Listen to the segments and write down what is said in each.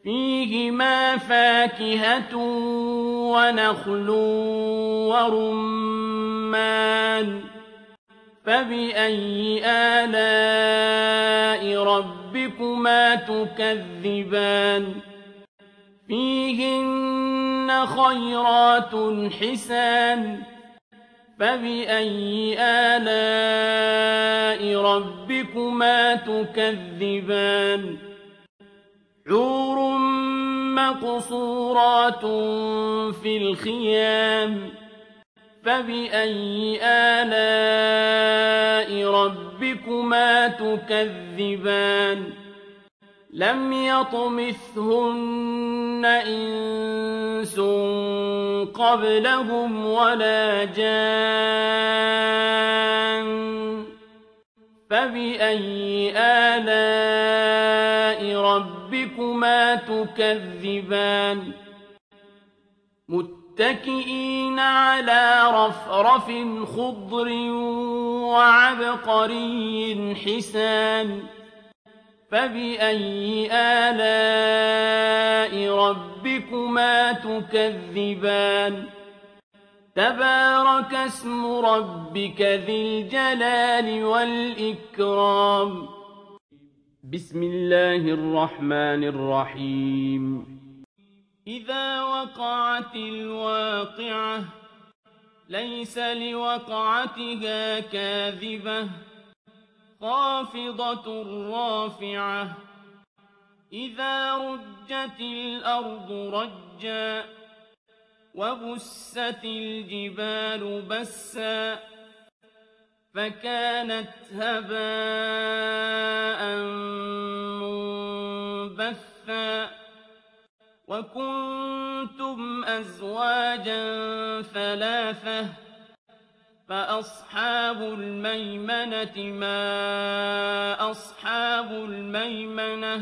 فِيهِمَا فَاكِهَةٌ وَنَخْلٌ وَرُمَّانٌ فَبِأَيِّ آلَاءِ رَبِّكُمَا تُكَذِّبَانِ فِيهِنَّ خَيْرَاتٌ حِسَانٌ فَبِأَيِّ آلَاءِ رَبِّكُمَا تُكَذِّبَانِ حُورٌ مَّقْصُورَاتٌ فِي الْخِيَامِ فَبِأَيِّ آلَاءِ رَبِّكُمَا تُكَذِّبَانِ لَمْ يَطْمِثْهُنَّ إِنسٌ قَبْلَهُمْ وَلَا جَانٌّ فَبِأَيِّ آلَاءِ رَبِّكُمَا تُكَذِّبَانِ مُتَّكِئِينَ عَلَىٰ رَفْرَفٍ خُضْرٍ وَعَبْقَرِيٍّ حِسَانٍ فَبِأَيِّ آلَاءِ رَبِّكُمَا تُكَذِّبَانِ تَبَارَكَ اسْمُ رَبِّكَ ذِي الْجَلَالِ وَالْإِكْرَامِ بسم الله الرحمن الرحيم إذا وقعت الواقعة ليس لوقعتها كاذبة خافضة رافعة إذا رجت الأرض رجا وبست الجبال بسا فكانت هباء منبثا وكنتم أزواجا ثلاثة فأصحاب الميمنة ما أصحاب الميمنة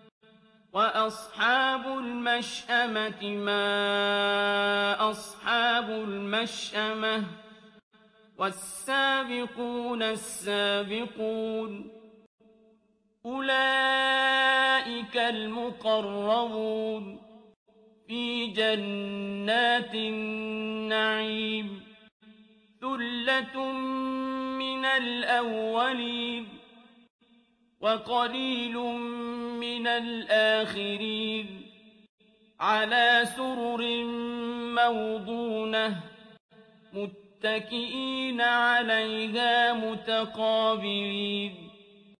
وأصحاب المشأمة ما أصحاب المشأمة والسابقون السابقون أولئك المقربون في جنات النعيم ثلة من الأولين وقليل من الآخرين على سرر موضونة متكئين عليها متقابلين